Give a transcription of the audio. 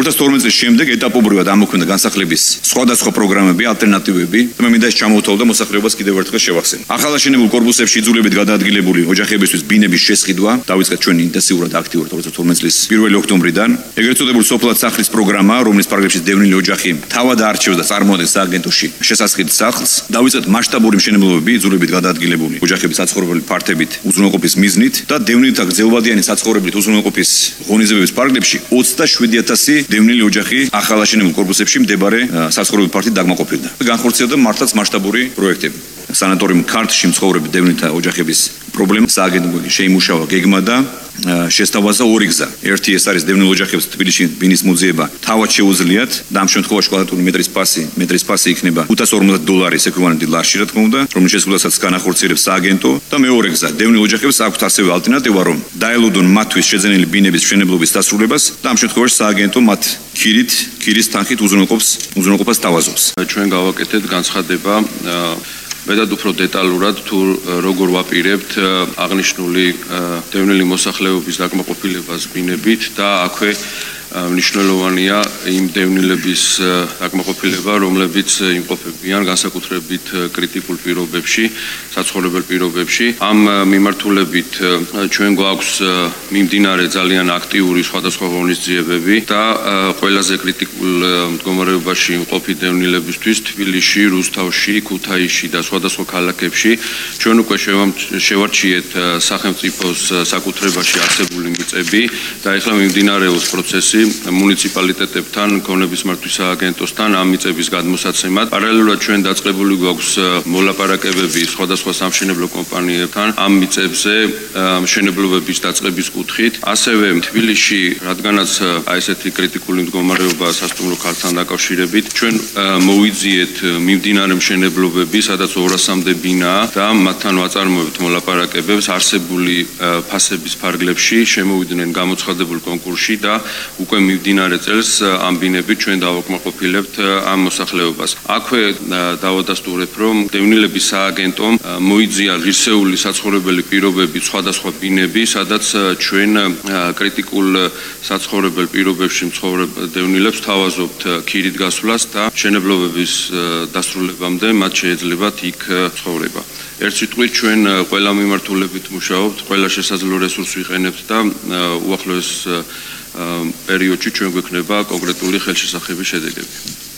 2012 წლის შემდეგ ეტაპობრივად ამოქმედა განსახლების სხვადასხვა პროგრამები, ალტერნატივები და მე მინდა ეს ჩამოვთვალო და მოსახლეობას კიდევ ერთხელ შევახსენო. ახალ აშენებულ კორპუსებში იძულებით გადაადგილებული ოჯახებისთვის ბინების შესყიდვა დავიწყეთ ჩვენ ინტენსიურად აქტიურად 2012 წლის 1 ოქტომბრიდან. ეგრეთ წოდებული სოფლად სახლის პროგრამა, რომლის პარაგრაფში დევნილი ოჯახი თავად არჩევს და წარმოადგენს სააგენტოში შესასყიდ სახლს, დავიწყეთ მასშტაბური მშენებლობები იძულებით გადაადგილებული ოჯახების საცხოვრებელი ფართებით უზრუნველყოფის მიზნით და დევნილთა გრძელვადიანი საცხოვრებლით უზრუნველყოფის ღონისძიებების პარაგრაფში 27000 დევნილი ოჯახი ახალ აშენებულ კორპუსებში მდებარე საცხოვრებელ ფართით დაგმაყოფილდა. განხორციელდა მართლაც მასშტაბური პროექტები. სანატორიუმ ქართლში მცხოვრები დევნილთა ოჯახების პრობლემა სააგენტო შეიმუშავა გეგმა და შესთავაზა ორი გზა. ერთი ეს არის დევნილ ოჯახებს თბილისში ბინის მოძიება თავად შეუძლიათ და ამ შემთხვევაში კვადრატული მეტრის ფასი იქნება $550 ეკვივალენტი ლარში, რა თქმა უნდა, რომლის შესრულებასაც განახორციელებს სააგენტო და მეორე გზა დევნილ ოჯახებს აქვთ ასევე ალტერნატივა, რომ დაელოდონ მათთვის შეძენილი ბინების მშენებლობის დასრულებას და ამ შემთხვევაში სააგენტო მათ ქირის თანხით უზრუნველყოფას თავაზობს. ჩვენ გავაკეთეთ განცხადება მეტად უფრო დეტალურად თუ როგორ ვაპირებთ აღნიშნული დევნილი მოსახლეობის დაკმაყოფილებას ბინებით და აქვე მნიშვნელოვანია იმ დევნილების დაკმაყოფილება, რომლებიც იმყოფებიან განსაკუთრებით კრიტიკულ პირობებში, საცხოვრებელ პირობებში. ამ მიმართულებით ჩვენ გვაქვს მიმდინარე ძალიან აქტიური სხვადასხვა ღონისძიებები და ყველაზე კრიტიკულ მდგომარეობაში იმყოფი დევნილებისთვის თბილისში, რუსთავში, ქუთაისში და სხვადასხვა ქალაქებში ჩვენ უკვე შევარჩიეთ სახელმწიფოს საკუთრებაში არსებული მიწები და ეხლა მიმდინარეობს პროცესი მუნიციპალიტეტებთან, ქონების მართვის სააგენტოსთან ამ მიწების გადმოსაცემად. პარალელურად ჩვენ დაწყებული გვაქვს მოლაპარაკებები სხვადასხვა სამშენებლო კომპანიებთან ამ მიწებზე მშენებლობების დაწყების კუთხით. ასევე თბილისში, რადგანაც ესეთი კრიტიკული მდგომარეობა სასტუმრო ქართან დაკავშირებით, ჩვენ მოვიძიეთ მიმდინარე მშენებლობები, სადაც 200-მდე ბინაა და მათთან ვაწარმოებთ მოლაპარაკებებს არსებული ფასების ფარგლებში, შემოვიდნენ გამოცხადებულ კონკურსში და უკვე მიმდინარე წელს ამ ბინებით ჩვენ დავაკმაყოფილებთ ამ მოსახლეობას. აქვე დავადასტურებ, რომ დევნილების სააგენტომ მოიძია ღირსეული საცხოვრებელი პირობები სხვადასხვა ბინები, სადაც ჩვენ კრიტიკულ საცხოვრებელ პირობებში მცხოვრებ დევნილებს თავაზობთ ქირით გასვლას და მშენებლობების დასრულებამდე მათ შეეძლებათ იქ ცხოვრება. ერთ სიტყვით ჩვენ ყველა მიმართულებით მუშაობთ, ყველა შესაძლო რესურსს ვიყენებთ და უახლოეს პერიოდში ჩვენ გვექნება კონკრეტული ხელშესახების შედეგები.